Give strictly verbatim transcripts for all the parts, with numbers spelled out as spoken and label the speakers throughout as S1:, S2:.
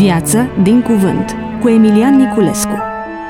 S1: Viață din cuvânt cu Emilian Niculescu.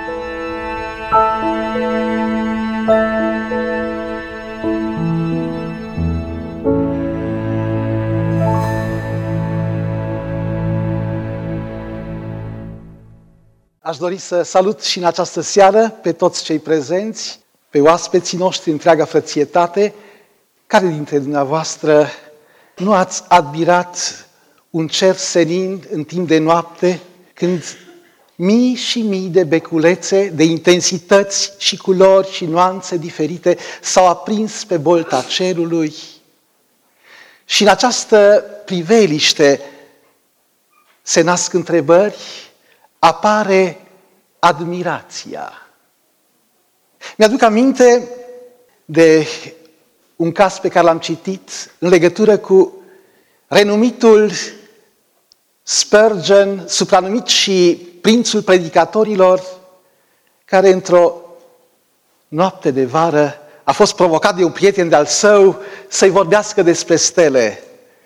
S2: Aș dori să salut și în această seară pe toți cei prezenți, pe oaspeții noștri, întreaga frățietate. Care dintre dumneavoastră nu ați admirat un cer senin în timp de noapte, când mii și mii de beculețe, de intensități și culori și nuanțe diferite s-au aprins pe bolta cerului? Și în această priveliște se nasc întrebări, apare admirația. Mi-aduc aminte de un caz pe care l-am citit în legătură cu renumitul Spurgeon, supranumit și prințul predicatorilor, care într-o noapte de vară a fost provocat de un prieten de-al său să-i vorbească despre stele.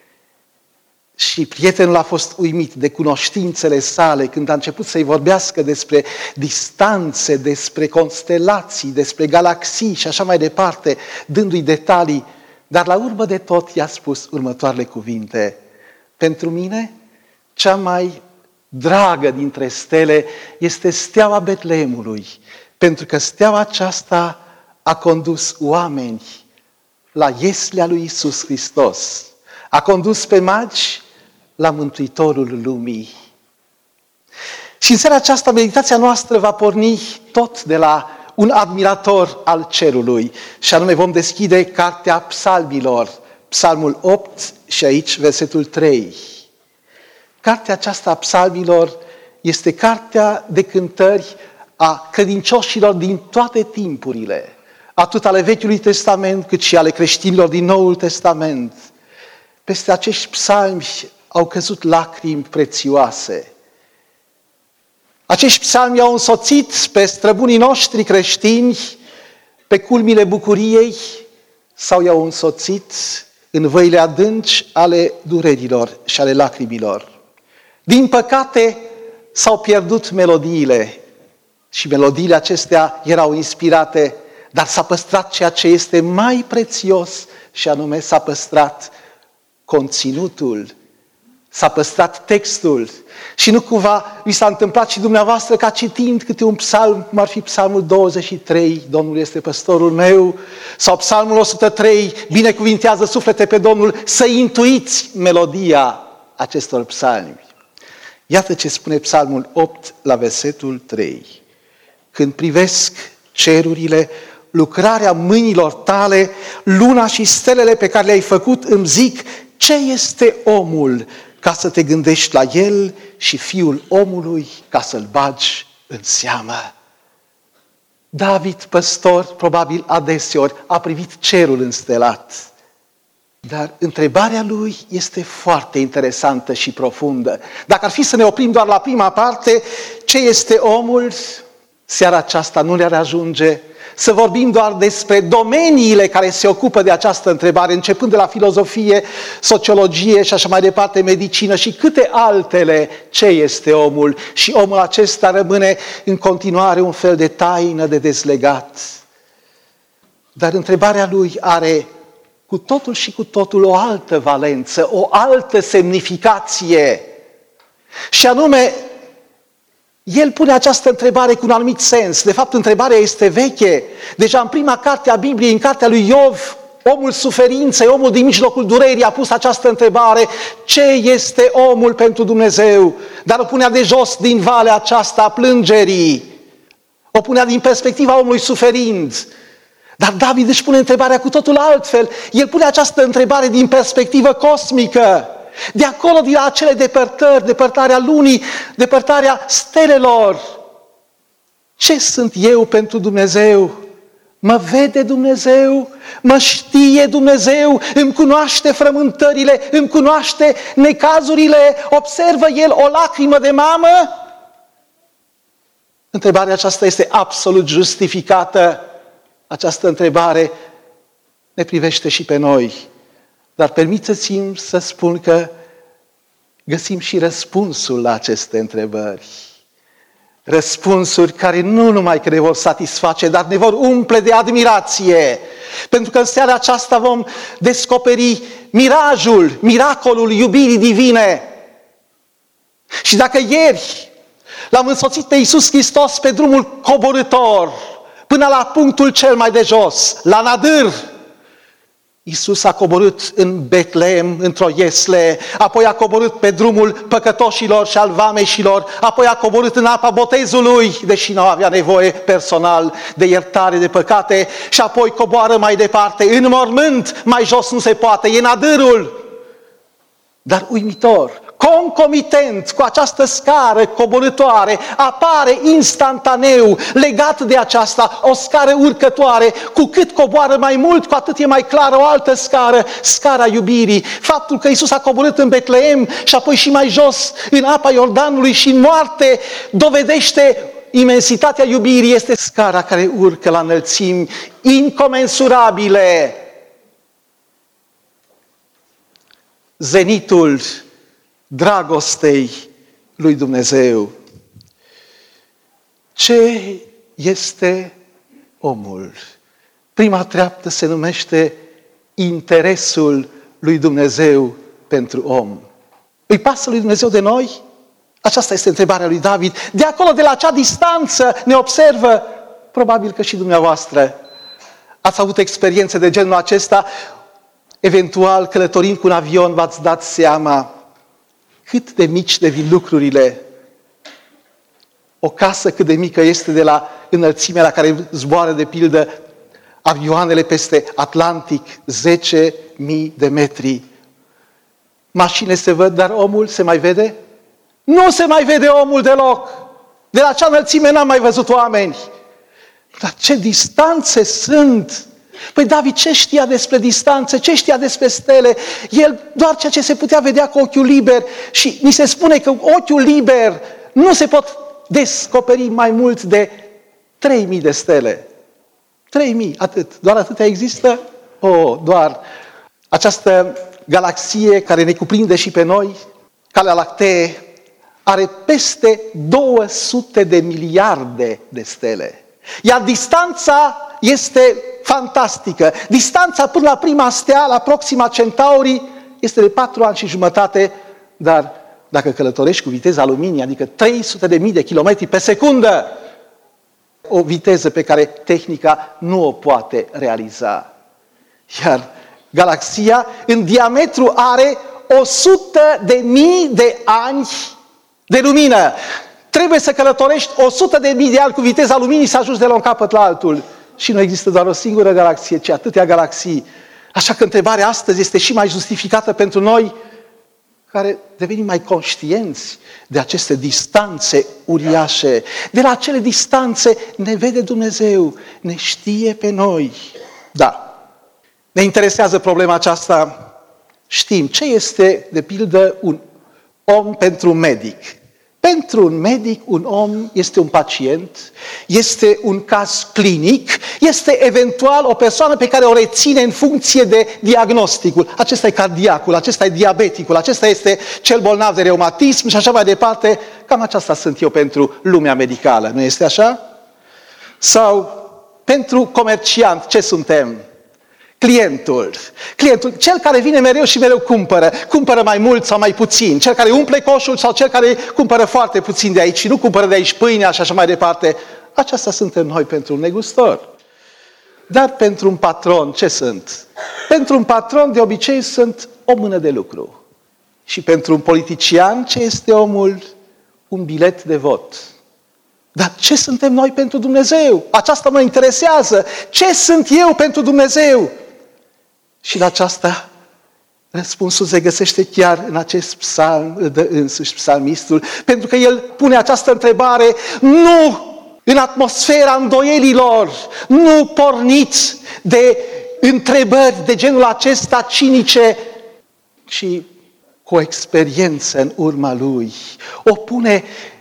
S2: Și prietenul a fost uimit de cunoștințele sale când a început să-i vorbească despre distanțe, despre constelații, despre galaxii și așa mai departe, dându-i detalii. Dar la urmă de tot i-a spus următoarele cuvinte: pentru mine, cea mai dragă dintre stele este steaua Betleemului, pentru că steaua aceasta a condus oameni la ieslea lui Iisus Hristos. A condus pe magi la Mântuitorul lumii. Și în seara aceasta, meditația noastră va porni tot de la un admirator al cerului, și anume vom deschide Cartea Psalmilor, Psalmul opt și aici versetul trei. Cartea aceasta a Psalmilor este cartea de cântări a credincioșilor din toate timpurile, atât ale Vechiului Testament cât și ale creștinilor din Noul Testament. Peste acești psalmi au căzut lacrimi prețioase. Acești psalmi au însoțit pe străbunii noștri creștini pe culmile bucuriei sau i-au însoțit în văile adânci ale durerilor și ale lacrimilor. Din păcate s-au pierdut melodiile și melodiile acestea erau inspirate, dar s-a păstrat ceea ce este mai prețios, și anume s-a păstrat conținutul, s-a păstrat textul. Și nu cumva vi s-a întâmplat și dumneavoastră ca citind câte un psalm, cum ar fi psalmul douăzeci și trei, Domnul este păstorul meu, sau psalmul o sută trei, binecuvintează suflete pe Domnul, să intuiți melodia acestor psalmi. Iată ce spune psalmul opt la versetul trei. Când privesc cerurile, lucrarea mâinilor tale, luna și stelele pe care le-ai făcut, îmi zic: ce este omul ca să te gândești la el, și fiul omului ca să-l bagi în seamă? David, păstor, probabil adeseori a privit cerul înstelat. Dar întrebarea lui este foarte interesantă și profundă. Dacă ar fi să ne oprim doar la prima parte, ce este omul, seara aceasta nu ne-ar ajunge să vorbim doar despre domeniile care se ocupă de această întrebare, începând de la filozofie, sociologie și așa mai departe, medicină și câte altele. Ce este omul? Și omul acesta rămâne în continuare un fel de taină de dezlegat. Dar întrebarea lui are cu totul și cu totul o altă valență, o altă semnificație. Și anume, el pune această întrebare cu un anumit sens. De fapt, întrebarea este veche. Deja în prima carte a Bibliei, în cartea lui Iov, omul suferinței, omul din mijlocul durerii, a pus această întrebare: ce este omul pentru Dumnezeu? Dar o punea de jos din valea aceasta a plângerii. O punea din perspectiva omului suferind. Dar David își pune întrebarea cu totul altfel. El pune această întrebare din perspectivă cosmică. De acolo, din acele depărtări, depărtarea lunii, depărtarea stelelor. Ce sunt eu pentru Dumnezeu? Mă vede Dumnezeu? Mă știe Dumnezeu? Îmi cunoaște frământările? Îmi cunoaște necazurile? Observă El o lacrimă de mamă? Întrebarea aceasta este absolut justificată. Această întrebare ne privește și pe noi. Dar permiteți-mi să spun că găsim și răspunsul la aceste întrebări. Răspunsuri care nu numai că ne vor satisface, dar ne vor umple de admirație. Pentru că în seara aceasta vom descoperi mirajul, miracolul iubirii divine. Și dacă ieri l-am însoțit pe Iisus Hristos pe drumul coborâtor, până la punctul cel mai de jos, la Nadâr, Iisus a coborât în Betlehem, într-o iesle, apoi a coborât pe drumul păcătoșilor și al vameșilor, apoi a coborât în apa botezului, deși nu avea nevoie personal de iertare de păcate, și apoi coboară mai departe, în mormânt, mai jos nu se poate, e Nadârul. Dar uimitor, concomitent cu această scară coborâtoare, apare instantaneu, legat de aceasta, o scară urcătoare. Cu cât coboară mai mult, cu atât e mai clară o altă scară, scara iubirii. Faptul că Iisus a coborât în Betlehem și apoi și mai jos, în apa Iordanului și în moarte, dovedește imensitatea iubirii. Este scara care urcă la înălțimi incomensurabile. Zenitul dragostei lui Dumnezeu. Ce este omul? Prima treaptă se numește interesul lui Dumnezeu pentru om. Îi pasă lui Dumnezeu de noi? Aceasta este întrebarea lui David. De acolo, de la acea distanță, ne observă. Probabil că și dumneavoastră ați avut experiențe de genul acesta. Eventual, călătorind cu un avion, v-ați dat seama cât de mici devin lucrurile. O casă cât de mică este de la înălțimea la care zboară, de pildă, avioanele peste Atlantic, zece mii de metri. Mașinile se văd, dar omul se mai vede? Nu se mai vede omul deloc. De la acea înălțime n-am mai văzut oameni. Dar ce distanțe sunt! Păi David ce știa despre distanțe, ce știa despre stele? El doar ceea ce se putea vedea cu ochiul liber. Și ni se spune că cu ochiul liber nu se pot descoperi mai mult de trei mii de stele. trei mii, atât. Doar atâtea există? Oh, doar. Această galaxie care ne cuprinde și pe noi, Calea Lactee, are peste două sute de miliarde de stele. Iar distanța este fantastică. Distanța până la prima stea, la Proxima Centaurii, este de patru ani și jumătate, dar dacă călătorești cu viteza luminii, adică trei sute de mii de kilometri pe secundă, o viteză pe care tehnica nu o poate realiza. Iar galaxia, în diametru, are o sută de mii de ani de lumină. Trebuie să călătorești o sută de mii de ani cu viteza luminii să ajungi de la un capăt la altul. Și nu există doar o singură galaxie, ci atâtea galaxii. Așa că întrebarea astăzi este și mai justificată pentru noi, care devenim mai conștienți de aceste distanțe uriașe. De la acele distanțe ne vede Dumnezeu, ne știe pe noi. Da, ne interesează problema aceasta. Știm ce este, de pildă, un om pentru un medic. Pentru un medic, un om este un pacient, este un caz clinic, este eventual o persoană pe care o reține în funcție de diagnosticul. Acesta e cardiacul, acesta e diabeticul, acesta este cel bolnav de reumatism și așa mai departe. Cam aceasta sunt eu pentru lumea medicală, nu este așa? Sau pentru comerciant, ce suntem? Clientul. Clientul, cel care vine mereu și mereu cumpără. Cumpără mai mult sau mai puțin. Cel care umple coșul sau cel care cumpără foarte puțin de aici și nu cumpără de aici pâinea și așa mai departe. Aceasta suntem noi pentru un negustor. Dar pentru un patron, ce sunt? Pentru un patron, de obicei, sunt o mână de lucru. Și pentru un politician, ce este omul? Un bilet de vot. Dar ce suntem noi pentru Dumnezeu? Aceasta mă interesează. Ce sunt eu pentru Dumnezeu? Și la aceasta răspunsul se găsește chiar în acest psalm, îl dă însuși psalmistul, pentru că el pune această întrebare nu în atmosfera îndoielilor, nu porniți de întrebări de genul acesta cinice, ci cu o experiență în urma lui. O pune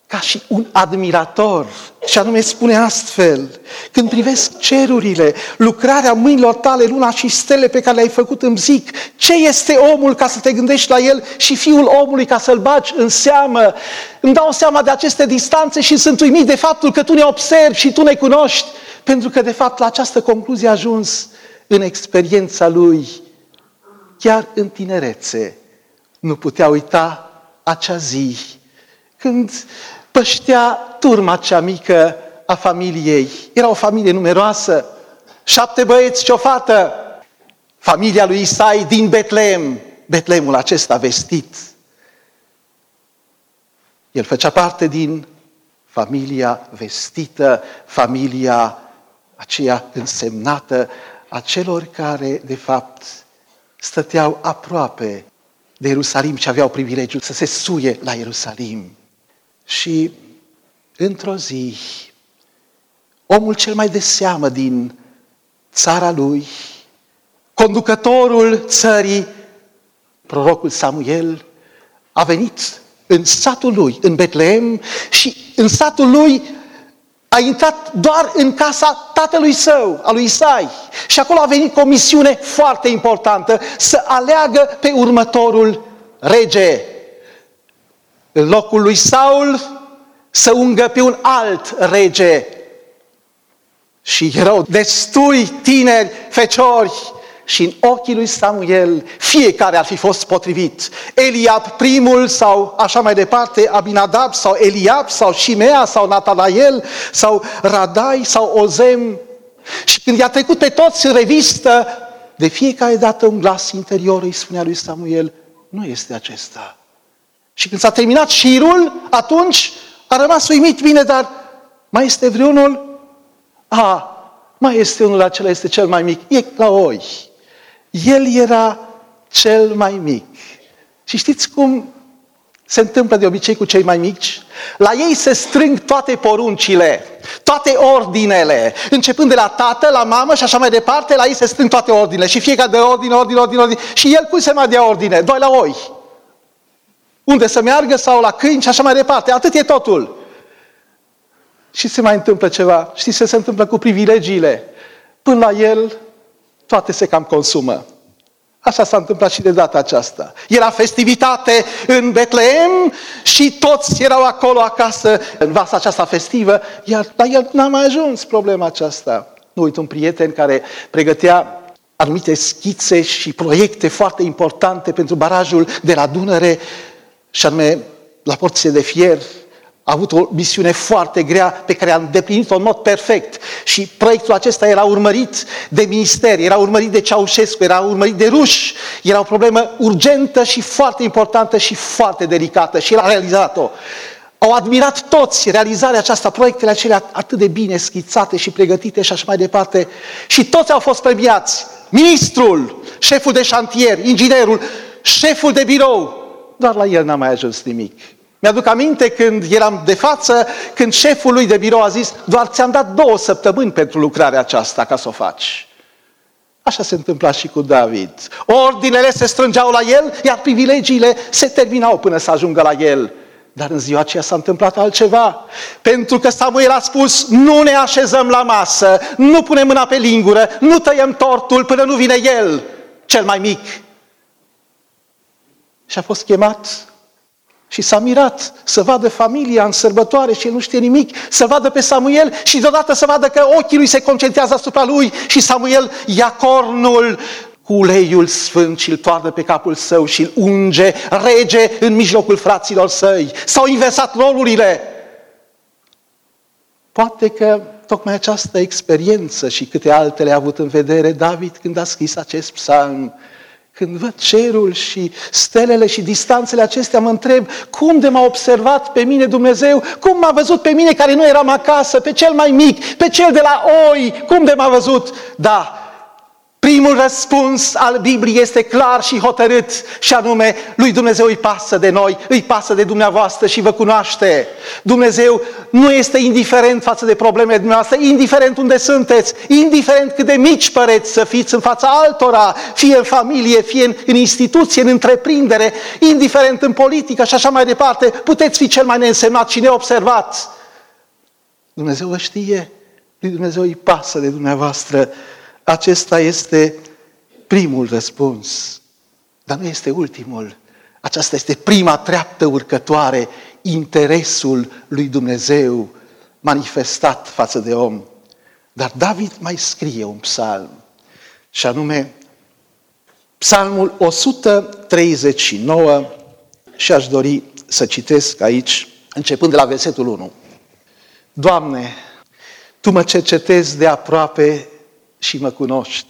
S2: ca și un admirator. Și anume spune astfel: când privesc cerurile, lucrarea mâinilor tale, luna și stele pe care le-ai făcut, îmi zic, ce este omul ca să te gândești la el și fiul omului ca să-l bagi în seamă? Îmi dau seama de aceste distanțe și sunt uimit de faptul că tu ne observi și tu ne cunoști, pentru că de fapt la această concluzie a ajuns în experiența lui. Chiar în tinerețe nu putea uita acea zi când păștea turma cea mică a familiei. Era o familie numeroasă, șapte băieți și o fată. Familia lui Isai din Betlehem, Betleemul acesta vestit. El făcea parte din familia vestită, familia aceea însemnată a celor care, de fapt, stăteau aproape de Ierusalim și aveau privilegiul să se suie la Ierusalim. Și într-o zi, omul cel mai de seamă din țara lui, conducătorul țării, prorocul Samuel, a venit în satul lui, în Betlehem, și în satul lui a intrat doar în casa tatălui său, a lui Isai. Și acolo a venit cu o misiune foarte importantă, să aleagă pe următorul rege. În locul lui Saul, să ungă pe un alt rege. Și erau destui tineri, feciori, și în ochii lui Samuel fiecare ar fi fost potrivit. Eliab primul sau așa mai departe, Abinadab sau Eliab sau Shimea sau Natanael sau Radai sau Ozem. Și când i-a trecut pe toți în revistă, de fiecare dată un glas interior îi spunea lui Samuel: nu este acesta. Și când s-a terminat șirul, atunci a rămas uimit: bine, dar mai este vreunul? A, mai este unul, acela este cel mai mic, e la oi. El era cel mai mic. Și știți cum se întâmplă de obicei cu cei mai mici? La ei se strâng toate poruncile, toate ordinele, începând de la tată, la mamă și așa mai departe, la ei se strâng toate ordinele. Și fiecare de ordine, ordine, ordine, ordine. Și el cum se mai dea ordine? Doi la oi. Unde să meargă sau la câini și așa mai departe. Atât e totul. Și se mai întâmplă ceva. Știți ce se întâmplă cu privilegiile? Până la el, toate se cam consumă. Așa s-a întâmplat și de data aceasta. Era festivitate în Betlehem și toți erau acolo acasă în vasa aceasta festivă, iar la el n-a mai ajuns problema aceasta. Nu uit un prieten care pregătea anumite schițe și proiecte foarte importante pentru barajul de la Dunăre, și anume la Porțile de Fier. A avut o misiune foarte grea pe care a îndeplinit-o în mod perfect. Și proiectul acesta era urmărit de ministeri, era urmărit de Ceaușescu, era urmărit de ruși. Era o problemă urgentă și foarte importantă și foarte delicată și el a realizat-o. Au admirat toți realizarea aceasta, proiectele acelea atât de bine schițate și pregătite și așa mai departe. Și toți au fost premiați. Ministrul, șeful de șantier, inginerul, șeful de birou. Doar la el n-a mai ajuns nimic. Mi-aduc aminte când eram de față, când șeful lui de birou a zis: doar ți-am dat două săptămâni pentru lucrarea aceasta ca să o faci. Așa se întâmpla și cu David. Ordinele se strângeau la el, iar privilegiile se terminau până să ajungă la el. Dar în ziua aceea s-a întâmplat altceva. Pentru că Samuel a spus: nu ne așezăm la masă, nu punem mâna pe lingură, nu tăiem tortul până nu vine el, cel mai mic. Și a fost chemat și s-a mirat să vadă familia în sărbătoare și el nu știe nimic, să vadă pe Samuel și deodată să vadă că ochii lui se concentrează asupra lui și Samuel ia cornul cu uleiul sfânt și îl toarnă pe capul său și îl unge rege în mijlocul fraților săi. S-au inversat rolurile. Poate că tocmai această experiență și câte altele a avut în vedere David când a scris acest psalm. Când văd cerul și stelele și distanțele acestea, mă întreb: cum de m-a observat pe mine Dumnezeu? Cum m-a văzut pe mine care nu eram acasă, pe cel mai mic, pe cel de la oi? Cum de m-a văzut? Da, Primul răspuns al Bibliei este clar și hotărât și anume, lui Dumnezeu îi pasă de noi, îi pasă de dumneavoastră și vă cunoaște. Dumnezeu nu este indiferent față de problemele dumneavoastră, indiferent unde sunteți, indiferent cât de mici păreți să fiți în fața altora, fie în familie, fie în, în instituție, în întreprindere, indiferent în politică și așa mai departe, puteți fi cel mai neînsemnat și neobservat. Dumnezeu vă știe, lui Dumnezeu îi pasă de dumneavoastră. Acesta este primul răspuns, dar nu este ultimul. Aceasta este prima treaptă urcătoare, interesul lui Dumnezeu manifestat față de om. Dar David mai scrie un psalm, și anume psalmul o sută treizeci și nouă, și aș dori să citesc aici, începând de la versetul unu. Doamne, Tu mă cercetezi de aproape și mă cunoști.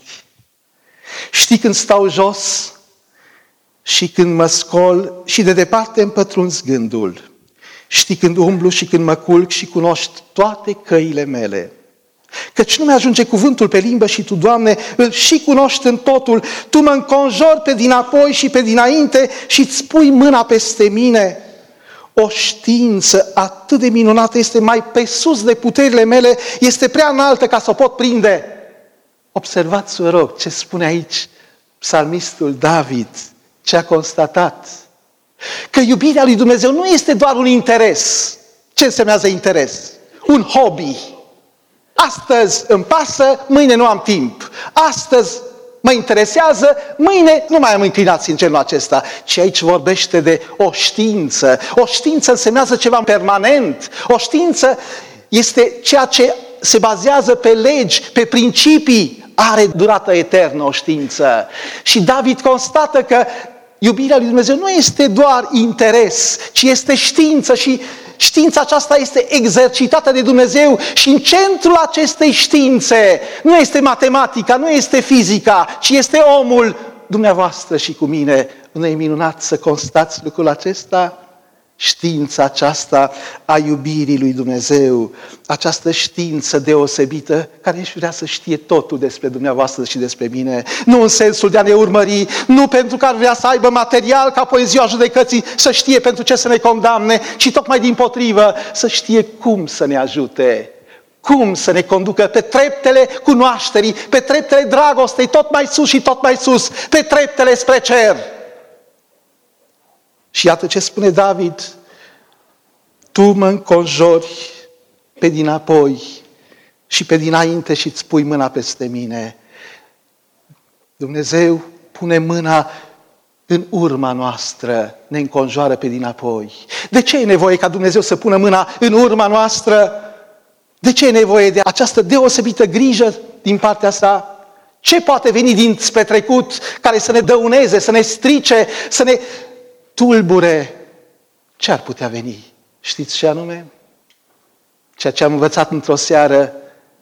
S2: Știi când stau jos și când mă scol și de departe îmi pătrunzi gândul. Știi când umblu și când mă culc și cunoști toate căile mele. Căci nu mi-ajunge cuvântul pe limbă și Tu, Doamne, îl și cunoști în totul. Tu mă înconjori pe dinapoi și pe dinainte și îți pui mâna peste mine. O știință atât de minunată este mai pe sus de puterile mele, este prea înaltă ca să o pot prinde. Observați, vă rog, ce spune aici psalmistul David, ce a constatat. Că iubirea lui Dumnezeu nu este doar un interes. Ce însemnează interes? Un hobby. Astăzi îmi pasă, mâine nu am timp. Astăzi mă interesează, mâine nu mai am inclinații în genul acesta. Ci aici vorbește de o știință. O știință însemnează ceva permanent. O știință este ceea ce se bazează pe legi, pe principii. Are durată eternă o știință. Și David constată că iubirea lui Dumnezeu nu este doar interes, ci este știință și știința aceasta este exercitată de Dumnezeu și în centrul acestei științe nu este matematica, nu este fizica, ci este omul dumneavoastră și cu mine. Nu e minunat să constați lucrul acesta? Știința aceasta a iubirii lui Dumnezeu, această știință deosebită care își vrea să știe totul despre dumneavoastră și despre mine. Nu în sensul de a ne urmări, nu pentru că ar vrea să aibă material ca poezia judecății să știe pentru ce să ne condamne, ci tocmai dimpotrivă să știe cum să ne ajute, cum să ne conducă pe treptele cunoașterii, pe treptele dragostei, tot mai sus și tot mai sus, pe treptele spre cer. Și iată ce spune David: Tu mă înconjori pe dinapoi și pe dinainte și îți pui mâna peste mine. Dumnezeu pune mâna în urma noastră, ne înconjoară pe dinapoi. De ce e nevoie ca Dumnezeu să pună mâna în urma noastră? De ce e nevoie de această deosebită grijă din partea sa? Ce poate veni dinspre trecut care să ne dăuneze, să ne strice, să ne tulbure? Ce ar putea veni? Știți ce anume? Ceea ce am învățat într-o seară,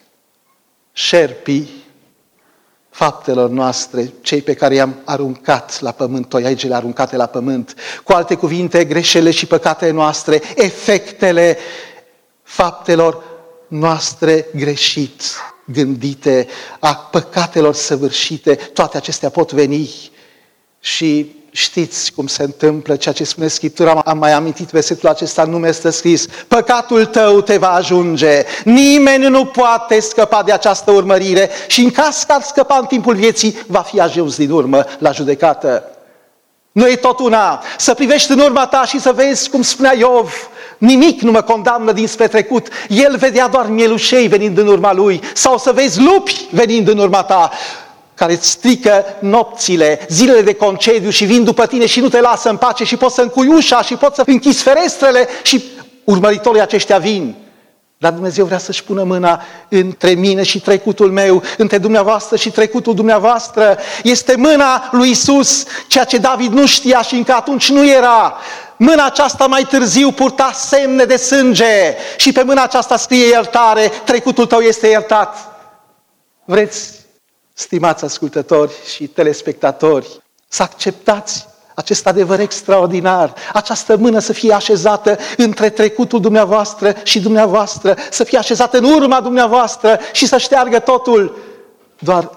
S2: șerpii faptelor noastre, cei pe care i-am aruncat la pământ, toiagele aruncate la pământ, cu alte cuvinte, greșelile și păcatele noastre, efectele faptelor noastre greșit gândite, a păcatelor săvârșite, toate acestea pot veni. Și știți cum se întâmplă, ceea ce spune Scriptura, am mai amintit versetul acesta, nu mi este scris: păcatul tău te va ajunge, nimeni nu poate scăpa de această urmărire și în caz că ar scăpa în timpul vieții, va fi ajuns din urmă la judecată. Nu e tot una să privești în urma ta și să vezi, cum spunea Iov, nimic nu mă condamnă dinspre trecut, el vedea doar mielușei venind în urma lui, sau să vezi lupi venind în urma ta, care îți strică nopțile, zilele de concediu și vin după tine și nu te lasă în pace și poți să încui ușa și poți să închizi ferestrele și urmăritorii aceștia vin. Dar Dumnezeu vrea să-și pună mâna între mine și trecutul meu, între dumneavoastră și trecutul dumneavoastră. Este mâna lui Iisus, ceea ce David nu știa și încă atunci nu era. Mâna aceasta mai târziu purta semne de sânge și pe mâna aceasta scrie iertare, trecutul tău este iertat. Vreți, stimați ascultători și telespectatori, să acceptați acest adevăr extraordinar, această mână să fie așezată între trecutul dumneavoastră și dumneavoastră, să fie așezată în urma dumneavoastră și să șteargă totul. Doar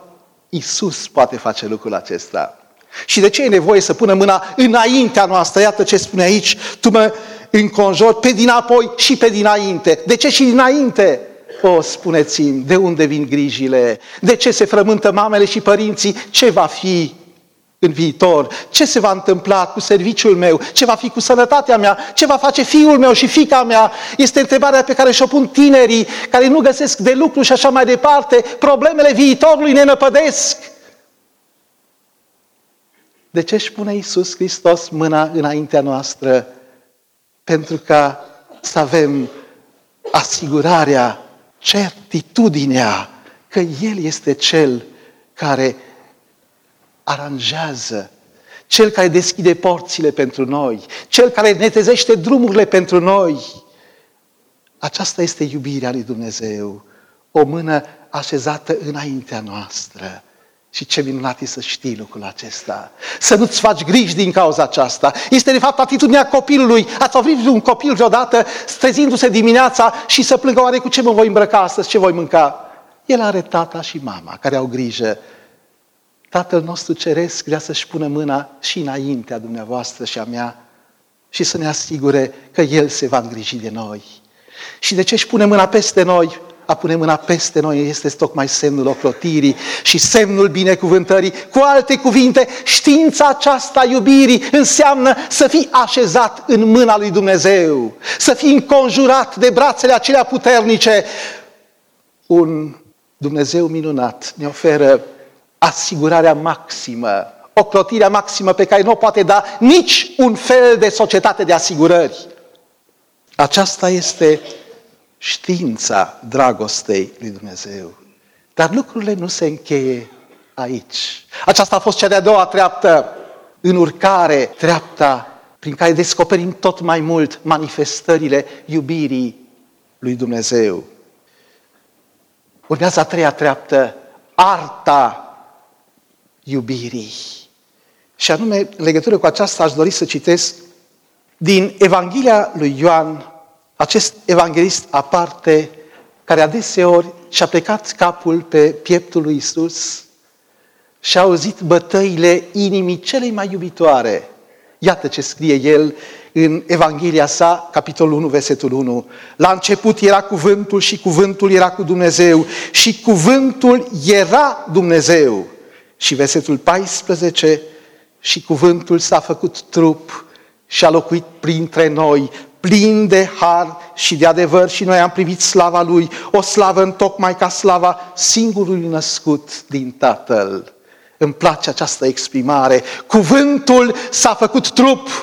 S2: Iisus poate face lucrul acesta. Și de ce e nevoie să pună mâna înaintea noastră? Iată ce spune aici, tu mă înconjori pe dinapoi și pe dinainte. De ce și dinainte? O, spuneți-mi, de unde vin grijile? De ce se frământă mamele și părinții? Ce va fi în viitor? Ce se va întâmpla cu serviciul meu? Ce va fi cu sănătatea mea? Ce va face fiul meu și fiica mea? Este întrebarea pe care și-o pun tinerii care nu găsesc de lucru și așa mai departe. Problemele viitorului ne năpădesc. De ce își pune Iisus Hristos mâna înaintea noastră? Pentru ca să avem asigurarea, certitudinea că El este Cel care aranjează, Cel care deschide porțile pentru noi, Cel care netezește drumurile pentru noi. Aceasta este iubirea lui Dumnezeu, o mână așezată înaintea noastră. Și ce minunat e să știi lucrul acesta. Să nu-ți faci griji din cauza aceasta. Este de fapt atitudinea copilului. Ați auzit un copil vreodată trezindu-se dimineața și să plângă, oare cu ce mă voi îmbrăca astăzi, ce voi mânca? El are tata și mama care au grijă. Tatăl nostru ceresc vrea să-și pună mâna și înaintea dumneavoastră și a mea și să ne asigure că El se va îngriji de noi. Și de ce își pune mâna peste noi? A pune mâna peste noi este tocmai semnul ocrotirii și semnul binecuvântării. Cu alte cuvinte, știința aceasta iubirii înseamnă să fii așezat în mâna lui Dumnezeu, să fii înconjurat de brațele acelea puternice. Un Dumnezeu minunat ne oferă asigurarea maximă, ocrotirea maximă pe care nu o poate da nici un fel de societate de asigurări. Aceasta este știința dragostei lui Dumnezeu. Dar lucrurile nu se încheie aici. Aceasta a fost cea de-a doua treaptă în urcare, treapta prin care descoperim tot mai mult manifestările iubirii lui Dumnezeu. Urmează a treia treaptă, arta iubirii. Și anume, în legătură cu aceasta aș dori să citesc din Evanghelia lui Ioan, acest evanghelist aparte, care adeseori și-a plecat capul pe pieptul lui Iisus și a auzit bătăile inimii celei mai iubitoare. Iată ce scrie el în Evanghelia sa, capitolul unu, versetul unu. La început era cuvântul și cuvântul era cu Dumnezeu și cuvântul era Dumnezeu. Și versetul paisprezece, și cuvântul s-a făcut trup și a locuit printre noi, plin de har și de adevăr, și noi am privit slava Lui, o slavă întocmai ca slava singurului născut din Tatăl. Îmi place această exprimare. Cuvântul s-a făcut trup.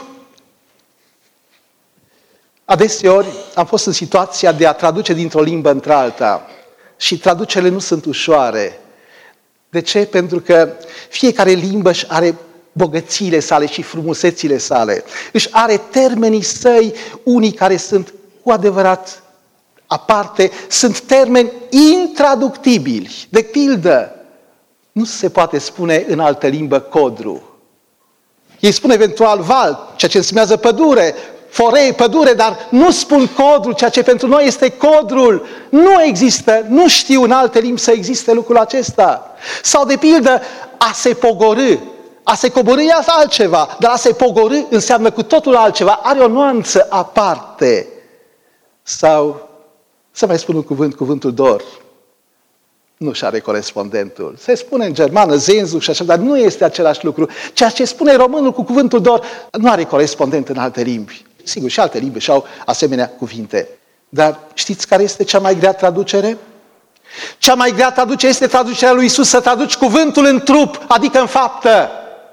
S2: Adeseori am fost în situația de a traduce dintr-o limbă într-alta și traducerile nu sunt ușoare. De ce? Pentru că fiecare limbă își are bogățiile sale și frumusețile sale. Își are termenii săi, unii care sunt cu adevărat aparte, sunt termeni intraductibili. De pildă, nu se poate spune în altă limbă codru. Ei spun eventual val, ceea ce înseamnă pădure, forei, pădure, dar nu spun codru, ceea ce pentru noi este codrul. Nu există, nu știu în alte limbi să existe lucrul acesta. Sau de pildă, a se pogorî. A se coborî e altceva, dar a se pogorî înseamnă cu totul altceva, are o nuanță aparte. Sau, să mai spun un cuvânt, cuvântul dor. Nu și are corespondentul. Se spune în germană, Sehnsucht și așa, dar nu este același lucru. Ceea ce spune românul cu cuvântul dor nu are corespondent în alte limbi. Sigur, și alte limbi și-au asemenea cuvinte. Dar știți care este cea mai grea traducere? Cea mai grea traducere este traducerea lui Iisus, să traduci cuvântul în trup, adică în faptă.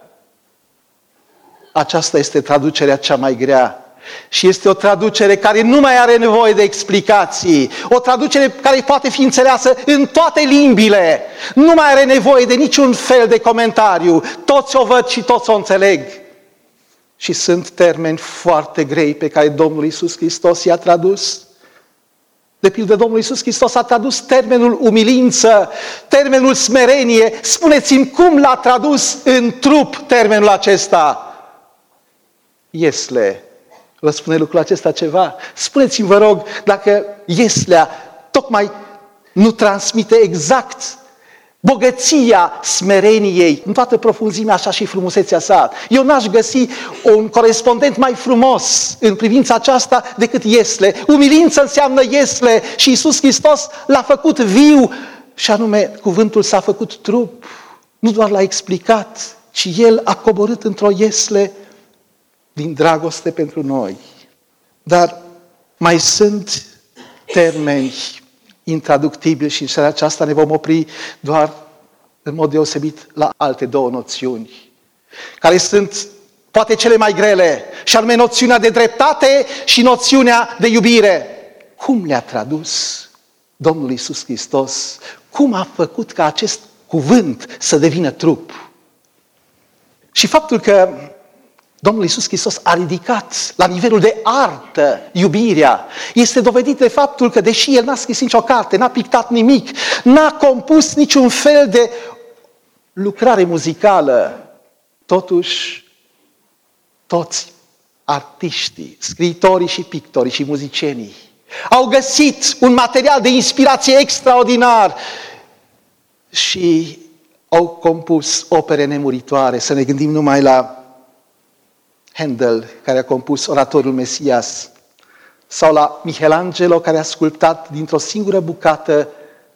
S2: Aceasta este traducerea cea mai grea. Și este o traducere care nu mai are nevoie de explicații. O traducere care poate fi înțeleasă în toate limbile. Nu mai are nevoie de niciun fel de comentariu. Toți o văd și toți o înțeleg. Și sunt termeni foarte grei pe care Domnul Iisus Hristos i-a tradus. De pildă, Domnul Iisus Hristos a tradus termenul umilință, termenul smerenie. Spuneți-mi cum l-a tradus în trup termenul acesta. Iesle. Vă spune lucrul acesta ceva? Spuneți-mi, vă rog, dacă ieslea tocmai nu transmite exact bogăția smereniei, în toată profunzimea așa și frumusețea sa. Eu n-aș găsi un corespondent mai frumos în privința aceasta decât Iesle. Umilință înseamnă Iesle și Iisus Hristos l-a făcut viu și anume cuvântul s-a făcut trup. Nu doar l-a explicat, ci El a coborât într-o Iesle din dragoste pentru noi. Dar mai sunt termeni intraductibili și în seara aceasta ne vom opri doar în mod deosebit la alte două noțiuni, care sunt poate cele mai grele, și anume noțiunea de dreptate și noțiunea de iubire. Cum le-a tradus Domnul Iisus Hristos? Cum a făcut ca acest cuvânt să devină trup? Și faptul că Domnul Iisus Hristos a ridicat la nivelul de artă iubirea este dovedit de faptul că, deși El n-a scris nicio carte, n-a pictat nimic, n-a compus niciun fel de lucrare muzicală, totuși toți artiștii, scriitorii și pictorii și muzicienii au găsit un material de inspirație extraordinar și au compus opere nemuritoare. Să ne gândim numai la Handel, care a compus Oratoriul Mesias, sau la Michelangelo, care a sculptat dintr-o singură bucată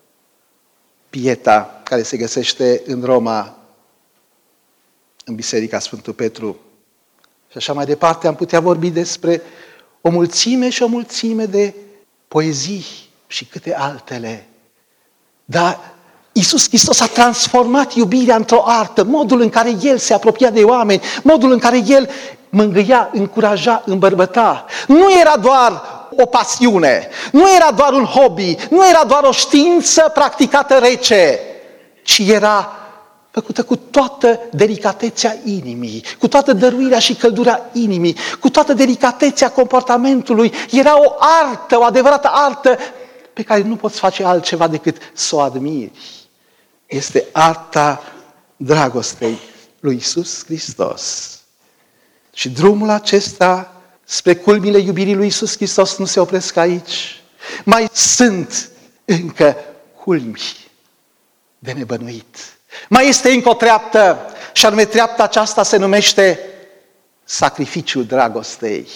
S2: Pieta, care se găsește în Roma, în Biserica Sfântul Petru. Și așa mai departe am putea vorbi despre o mulțime și o mulțime de poezii și câte altele. Dar Iisus Hristos a transformat iubirea într-o artă, modul în care El se apropia de oameni, modul în care El mângâia, încuraja, îmbărbăta. Nu era doar o pasiune, nu era doar un hobby, nu era doar o știință practicată rece, ci era făcută cu toată delicatețea inimii, cu toată dăruirea și căldura inimii, cu toată delicatețea comportamentului. Era o artă, o adevărată artă pe care nu poți face altceva decât să o admiri. Este arta dragostei lui Iisus Hristos. Și drumul acesta spre culmile iubirii lui Iisus Hristos nu se opresc aici. Mai sunt încă culmi de nebănuit. Mai este încă o treaptă, și anume treapta aceasta se numește sacrificiul dragostei.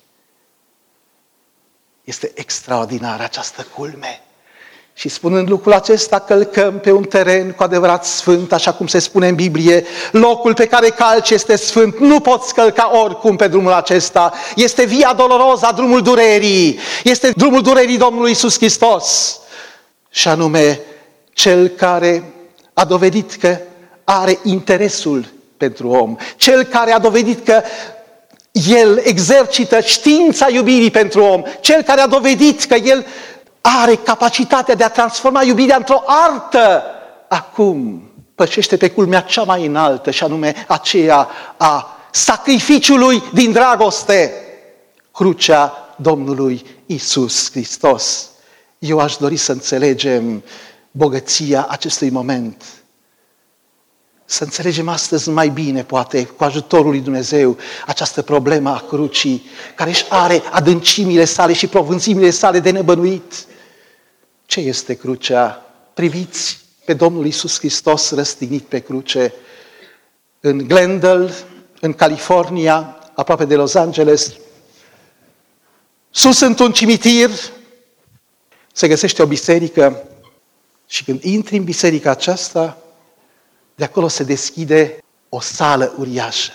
S2: Este extraordinară această culme. Și spunând lucrul acesta, călcăm pe un teren cu adevărat sfânt, așa cum se spune în Biblie. Locul pe care calci este sfânt. Nu poți călca oricum pe drumul acesta. Este via dolorosa, drumul durerii. Este drumul durerii Domnului Iisus Hristos. Și anume, cel care a dovedit că are interesul pentru om. Cel care a dovedit că El exercită știința iubirii pentru om. Cel care a dovedit că El are capacitatea de a transforma iubirea într-o artă. Acum pășește pe culmea cea mai înaltă, și anume aceea a sacrificiului din dragoste, crucea Domnului Iisus Hristos. Eu aș dori să înțelegem bogăția acestui moment. Să înțelegem astăzi mai bine, poate, cu ajutorul lui Dumnezeu, această problemă a crucii, care își are adâncimile sale și profunzimile sale de nebănuit. Ce este crucea? Priviți pe Domnul Iisus Hristos răstignit pe cruce în Glendale, în California, aproape de Los Angeles. Sus într-un cimitir se găsește o biserică și când intri în biserica aceasta, de acolo se deschide o sală uriașă.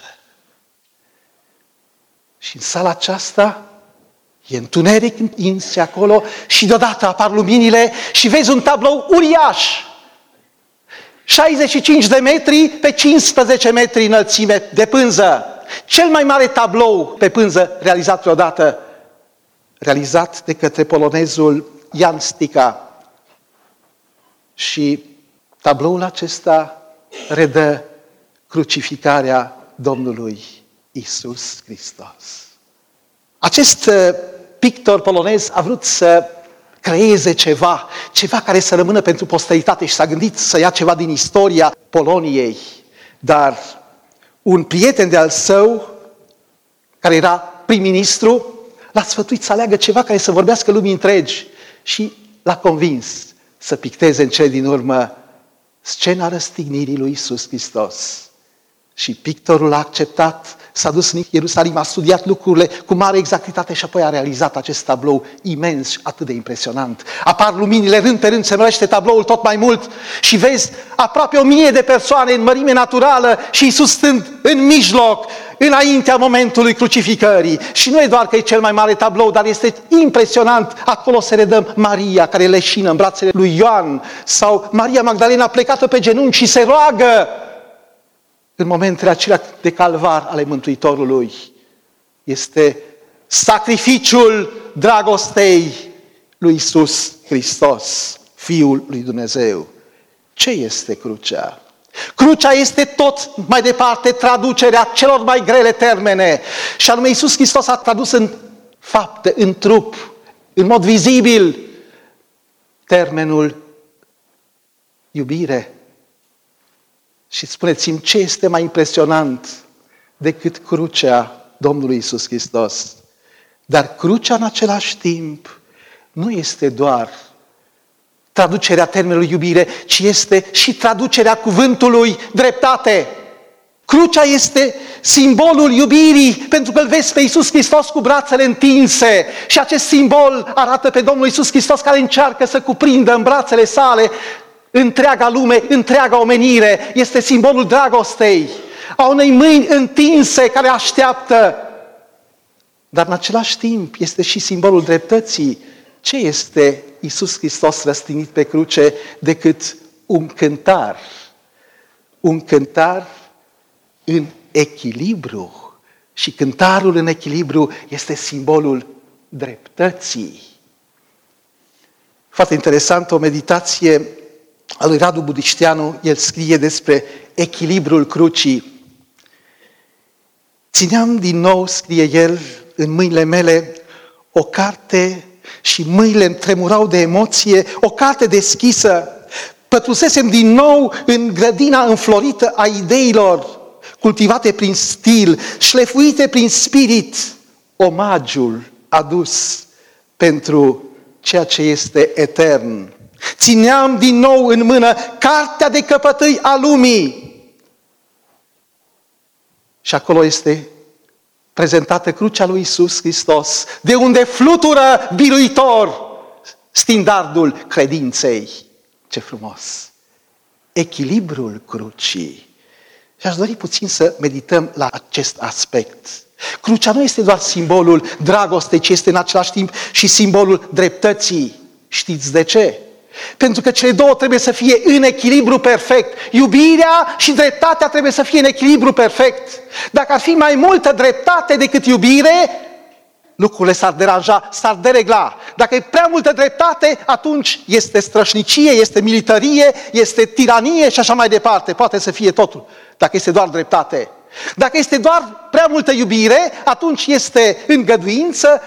S2: Și în sala aceasta e întuneric înse acolo și deodată apar luminile și vezi un tablou uriaș. șaizeci și cinci de metri pe cincisprezece metri înălțime de pânză. Cel mai mare tablou pe pânză realizat vreodată. Realizat de către polonezul Jan Stika. Și tabloul acesta redă crucificarea Domnului Iisus Hristos. Acest pictor polonez a vrut să creeze ceva, ceva care să rămână pentru posteritate și s-a gândit să ia ceva din istoria Poloniei. Dar un prieten de-al său, care era prim-ministru, l-a sfătuit să aleagă ceva care să vorbească lumii întregi și l-a convins să picteze în cele din urmă scena răstignirii lui Iisus Hristos. Și pictorul a acceptat, s-a dus în Ierusalim, a studiat lucrurile cu mare exactitate și apoi a realizat acest tablou imens și atât de impresionant. Apar luminile rând pe rând, se mărește tabloul tot mai mult și vezi aproape o mie de persoane în mărime naturală și Iisus stând în mijloc, înaintea momentului crucificării. Și nu e doar că e cel mai mare tablou, dar este impresionant. Acolo se redă Maria care leșină în brațele lui Ioan sau Maria Magdalena plecată pe genunchi și se roagă în momentele acelea de calvar ale Mântuitorului. Este sacrificiul dragostei lui Iisus Hristos, Fiul lui Dumnezeu. Ce este crucea? Crucea este tot mai departe traducerea celor mai grele termene. Și anume Iisus Hristos a tradus în fapte, în trup, în mod vizibil, termenul iubire. Și spuneți-mi, ce este mai impresionant decât crucea Domnului Iisus Hristos? Dar crucea în același timp nu este doar traducerea termenului iubire, ci este și traducerea cuvântului dreptate. Crucea este simbolul iubirii, pentru că îl vezi pe Iisus Hristos cu brațele întinse și acest simbol arată pe Domnul Iisus Hristos care încearcă să cuprindă în brațele sale întreaga lume, întreaga omenire. Este simbolul dragostei, a unei mâini întinse care așteaptă. Dar în același timp este și simbolul dreptății. Ce este Iisus Hristos răstignit pe cruce decât un cântar? Un cântar în echilibru. Și cântarul în echilibru este simbolul dreptății. Foarte interesant, o meditație a lui Radu Budișteanu, el scrie despre echilibrul crucii. Țineam din nou, scrie el, în mâinile mele o carte și mâinile îmi tremurau de emoție, o carte deschisă. Pătrusesem din nou în grădina înflorită a ideilor, cultivate prin stil, șlefuite prin spirit, omagiul adus pentru ceea ce este etern. Țineam din nou în mână cartea de căpătâi a lumii. Și acolo este prezentată crucea lui Iisus Hristos, de unde flutură biruitor standardul credinței. Ce frumos! Echilibrul crucii. Și aș dori puțin să medităm la acest aspect. Crucea nu este doar simbolul dragostei, ci este în același timp și simbolul dreptății. Știți de ce? Pentru că cele două trebuie să fie în echilibru perfect. Iubirea și dreptatea trebuie să fie în echilibru perfect. Dacă ar fi mai multă dreptate decât iubire, lucrurile s-ar deranja, s-ar deregla. Dacă e prea multă dreptate, atunci este strășnicie, este militarie, este tiranie și așa mai departe. Poate să fie totul, dacă este doar dreptate. Dacă este doar prea multă iubire, atunci este îngăduință,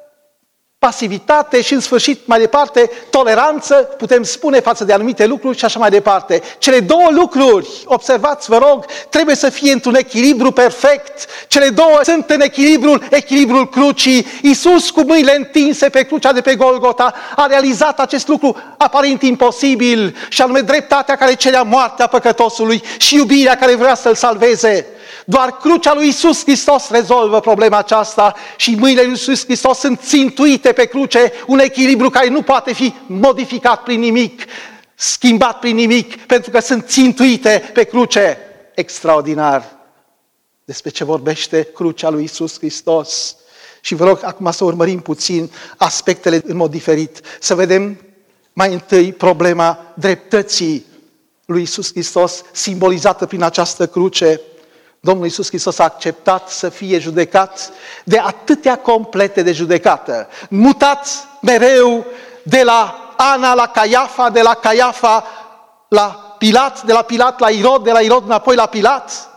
S2: pasivitate și, în sfârșit, mai departe, toleranță, putem spune, față de anumite lucruri și așa mai departe. Cele două lucruri, observați, vă rog, trebuie să fie într-un echilibru perfect. Cele două sunt în echilibrul, echilibrul crucii. Iisus, cu mâinile întinse pe crucea de pe Golgota, a realizat acest lucru aparent imposibil, și anume dreptatea care cerea moartea păcătosului și iubirea care vrea să-l salveze. Doar crucea lui Iisus Hristos rezolvă problema aceasta și mâinile lui Iisus Hristos sunt țintuite pe cruce, un echilibru care nu poate fi modificat prin nimic, schimbat prin nimic, pentru că sunt țintuite pe cruce. Extraordinar! Despre ce vorbește crucea lui Iisus Hristos. Și vă rog acum să urmărim puțin aspectele în mod diferit, să vedem mai întâi problema dreptății lui Iisus Hristos, simbolizată prin această cruce. Domnul Iisus Hristos a acceptat să fie judecat de atâtea complete de judecată. Mutat mereu de la Ana la Caiafa, de la Caiafa la Pilat, de la Pilat la Irod, de la Irod înapoi la Pilat.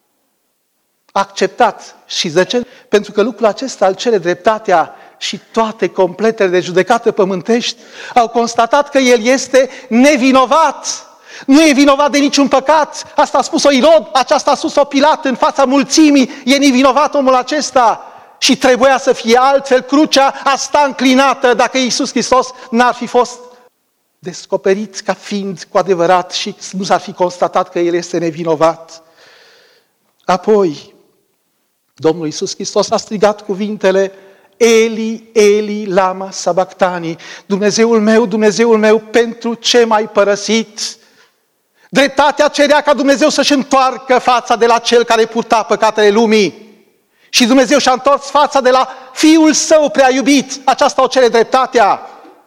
S2: A acceptat. Și de ce? Pentru că lucrul acesta îl cere dreptatea și toate completele de judecată pământești au constatat că el este nevinovat. Nu e vinovat de niciun păcat. Asta a spus-o Irod, aceasta a spus-o Pilat în fața mulțimii. E nevinovat omul acesta. Și trebuia să fie altfel. Crucea a sta înclinată dacă Iisus Hristos n-ar fi fost descoperit ca fiind cu adevărat și nu s-ar fi constatat că El este nevinovat. Apoi, Domnul Iisus Hristos a strigat cuvintele Eli, Eli, lama sabactani, Dumnezeul meu, Dumnezeul meu, pentru ce m-ai părăsit? Dreptatea cerea ca Dumnezeu să-și întoarcă fața de la Cel care purta păcatele lumii. Și Dumnezeu și-a întors fața de la Fiul Său prea iubit. Aceasta o cere dreptatea.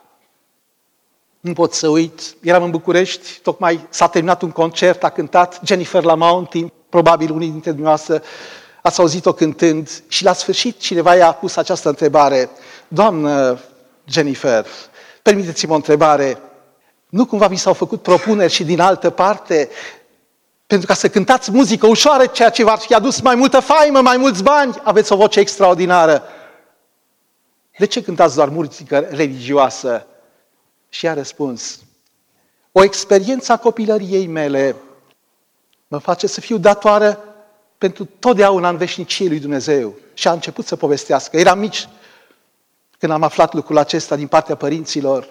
S2: Nu pot să uit, eram în București, tocmai s-a terminat un concert, a cântat Jennifer La Mountain, probabil unii dintre dumneavoastră ați auzit-o cântând și la sfârșit cineva i-a pus această întrebare. Doamnă Jennifer, permiteți-mă o întrebare, nu cumva vi s-au făcut propuneri și din altă parte pentru ca să cântați muzică ușoară, ceea ce v-ar fi adus mai multă faimă, mai mulți bani? Aveți o voce extraordinară. De ce cântați doar muzică religioasă? Și a răspuns, o experiență a copilăriei mele mă face să fiu datoare pentru totdeauna în veșnicie lui Dumnezeu. Și a început să povestească. Eram mici când am aflat lucrul acesta din partea părinților.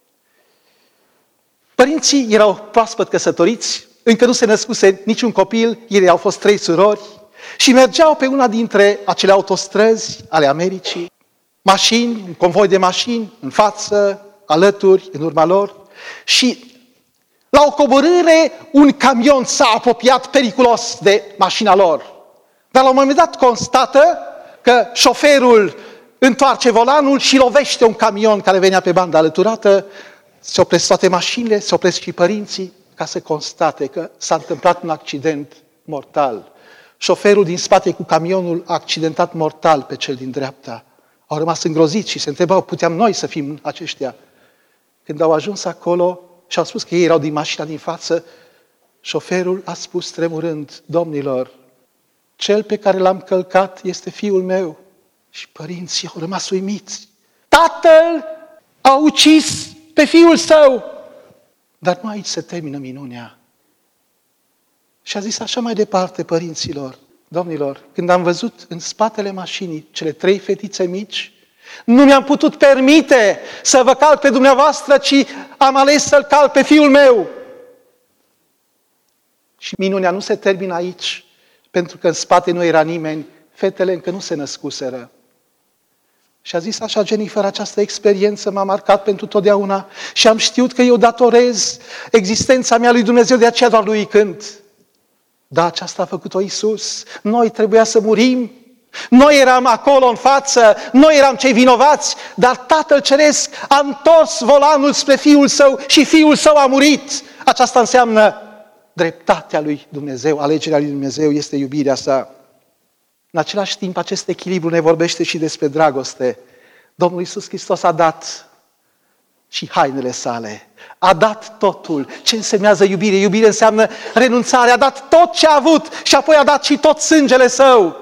S2: Părinții erau proaspăt căsătoriți, încă nu se născuse niciun copil, ei au fost trei surori și mergeau pe una dintre acele autostrăzi ale Americii, mașini, un convoi de mașini în față, alături, în urma lor și la o coborâre, un camion s-a apropiat periculos de mașina lor. Dar la un moment dat constată că șoferul întoarce volanul și lovește un camion care venea pe banda alăturată. Se opresc toate mașinile, se opresc și părinții ca să constate că s-a întâmplat un accident mortal. Șoferul din spate cu camionul a accidentat mortal pe cel din dreapta. Au rămas îngroziți și se întrebau, puteam noi să fim aceștia? Când au ajuns acolo, și au spus că ei erau din mașina din față, șoferul a spus tremurând, domnilor, cel pe care l-am călcat este fiul meu. Și părinții au rămas uimiți. Tatăl a ucis pe fiul său. Dar nu aici se termină minunea. Și a zis așa mai departe părinților, domnilor, când am văzut în spatele mașinii cele trei fetițe mici, nu mi-am putut permite să vă calc pe dumneavoastră, ci am ales să-l calc pe fiul meu. Și minunea nu se termină aici, pentru că în spate nu era nimeni, fetele încă nu se născuseră. Și a zis așa, Jennifer, această experiență m-a marcat pentru totdeauna și am știut că eu datorez existența mea lui Dumnezeu, de aceea doar lui cânt. Da, aceasta a făcut-o Iisus. Noi trebuia să murim. Noi eram acolo în față, noi eram cei vinovați, dar Tatăl Ceresc a întors volanul spre Fiul Său și Fiul Său a murit. Aceasta înseamnă dreptatea lui Dumnezeu, alegerea lui Dumnezeu este iubirea sa. În același timp, acest echilibru ne vorbește și despre dragoste. Domnul Iisus Hristos a dat și hainele sale, a dat totul. Ce însemnează iubire? Iubire înseamnă renunțare, a dat tot ce a avut și apoi a dat și tot sângele Său.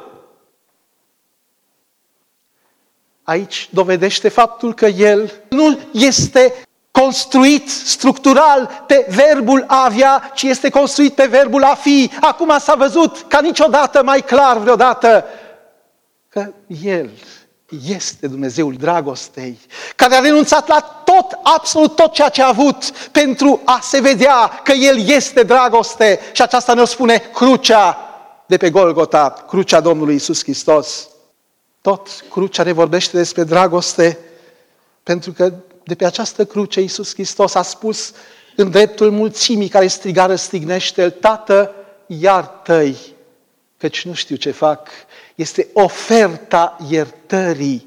S2: Aici dovedește faptul că El nu este construit structural pe verbul a avea, ci este construit pe verbul a fi. Acum s-a văzut ca niciodată mai clar vreodată că El este Dumnezeul dragostei, care a renunțat la tot, absolut tot ceea ce a avut pentru a se vedea că El este dragoste. Și aceasta ne-o spune crucea de pe Golgota, crucea Domnului Iisus Hristos. Tot crucea ne vorbește despre dragoste, pentru că de pe această cruce Iisus Hristos a spus în dreptul mulțimii care strigară, stignește-L, Tată, iartă-i, căci nu știu ce fac. Este oferta iertării.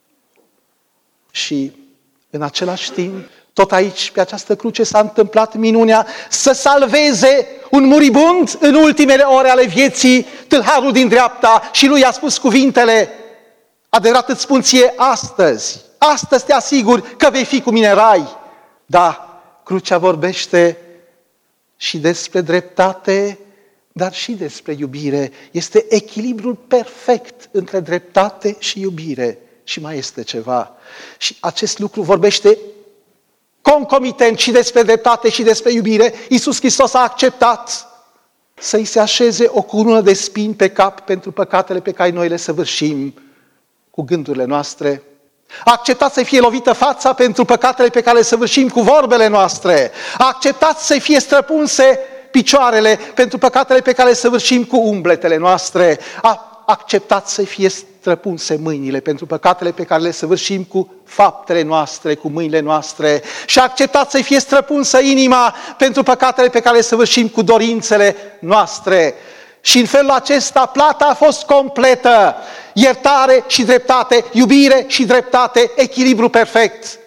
S2: Și în același timp, tot aici, pe această cruce, s-a întâmplat minunea să salveze un muribund în ultimele ore ale vieții, tâlharul din dreapta, și lui a spus cuvintele, adevărat îți spun ție astăzi, astăzi te asigur că vei fi cu mine în rai. Da, crucea vorbește și despre dreptate, dar și despre iubire. Este echilibrul perfect între dreptate și iubire. Și mai este ceva. Și acest lucru vorbește concomitent și despre dreptate și despre iubire. Iisus Hristos a acceptat să-i se așeze o corună de spini pe cap pentru păcatele pe care noi le săvârșim cu gândurile noastre. A acceptat să fie lovită fața pentru păcatele pe care le săvârșim cu vorbele noastre. A acceptat să fie străpunse picioarele pentru păcatele pe care le săvârșim cu umbletele noastre. A acceptat să fie străpunse mâinile pentru păcatele pe care le săvârșim cu faptele noastre, cu mâinile noastre. Și a acceptat să fie străpunsă inima pentru păcatele pe care le săvârșim cu dorințele noastre. Și în felul acesta plata a fost completă. Iertare și dreptate, iubire și dreptate, echilibru perfect.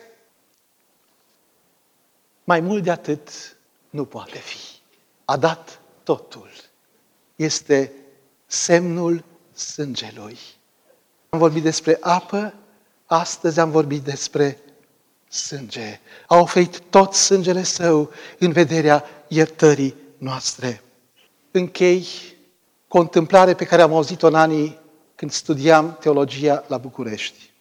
S2: Mai mult de atât nu poate fi. A dat totul. Este semnul sângelui. Am vorbit despre apă, astăzi am vorbit despre sânge. A oferit tot sângele său în vederea iertării noastre. Închei cu o întâmplare pe care am auzit-o în anii când studiam teologia la București.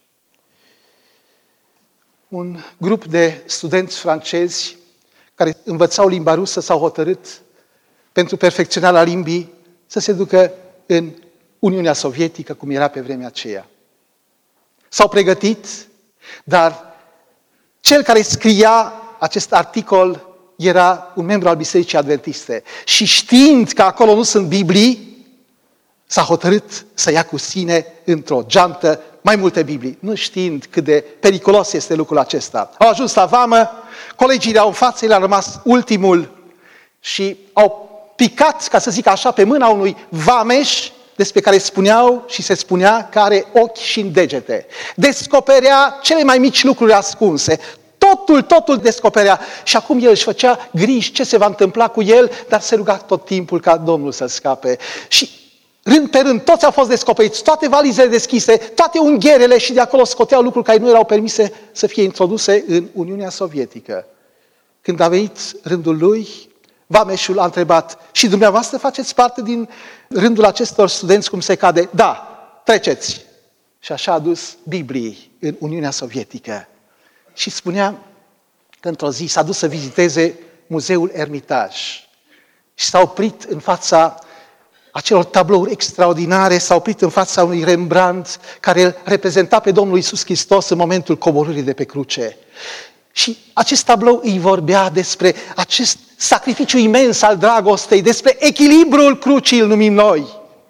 S2: Un grup de studenți francezi care învățau limba rusă s-au hotărât pentru perfecționarea limbii să se ducă în Uniunea Sovietică, cum era pe vremea aceea. S-au pregătit, dar cel care scria acest articol era un membru al Bisericii Adventiste. Și știind că acolo nu sunt Biblii, s-a hotărât să ia cu sine într-o geantă mai multe Biblii, nu știind cât de periculos este lucrul acesta. Au ajuns la vamă, colegii le-au în față, le-a rămas ultimul și au picat, ca să zic așa, pe mâna unui vameș despre care spuneau și se spunea că are ochi și în degete. Descoperea cele mai mici lucruri ascunse. Totul, totul descoperea. Și acum el își făcea griji ce se va întâmpla cu el, dar se ruga tot timpul ca Domnul să scape. Și rând pe rând, toți au fost descoperiți, toate valizele deschise, toate ungherele și de acolo scoteau lucruri care nu erau permise să fie introduse în Uniunea Sovietică. Când a venit rândul lui, vameșul a întrebat: și dumneavoastră faceți parte din rândul acestor studenți cum se cade? Da, treceți. Și așa a dus Biblii în Uniunea Sovietică. Și spunea că într-o zi s-a dus să viziteze Muzeul Ermitaj. Și s-a oprit în fața acelor tablouri extraordinare, s-a oprit în fața unui Rembrandt care îl reprezenta pe Domnul Iisus Hristos în momentul coborârii de pe cruce. Și acest tablou îi vorbea despre acest sacrificiu imens al dragostei, despre echilibrul crucii, îl numim noi.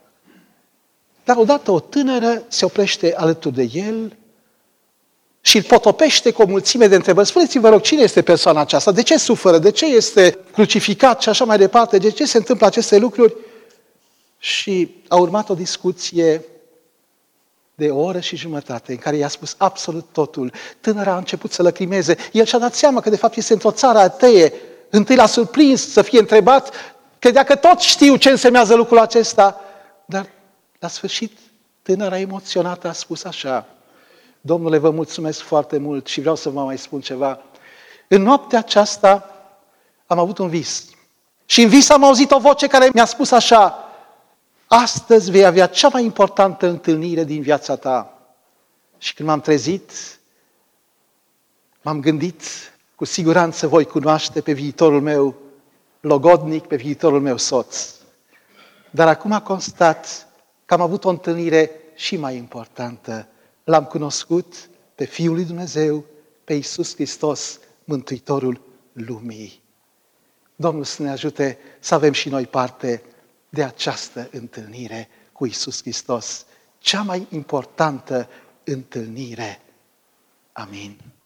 S2: Dar odată o tânără se oprește alături de el și îl potopește cu o mulțime de întrebări. Spuneți-mi, vă rog, cine este persoana aceasta? De ce suferă? De ce este crucificat și așa mai departe? De ce se întâmplă aceste lucruri? Și a urmat o discuție de o oră și jumătate în care i-a spus absolut totul. Tânăra a început să lăcrimeze. El și-a dat seama că de fapt este într-o țară ateie. Întâi l-a surprins să fie întrebat, credea că tot știu ce însemnează lucrul acesta. Dar la sfârșit tânăra emoționată a spus așa: Domnule, vă mulțumesc foarte mult și vreau să vă mai spun ceva. În noaptea aceasta am avut un vis. Și în vis am auzit o voce care mi-a spus așa: astăzi vei avea cea mai importantă întâlnire din viața ta. Și când m-am trezit, m-am gândit, cu siguranță voi cunoaște pe viitorul meu logodnic, pe viitorul meu soț. Dar acum constat că am avut o întâlnire și mai importantă. L-am cunoscut pe Fiul lui Dumnezeu, pe Iisus Hristos, Mântuitorul lumii. Domnul să ne ajute să avem și noi parte de această întâlnire cu Iisus Hristos, cea mai importantă întâlnire. Amin.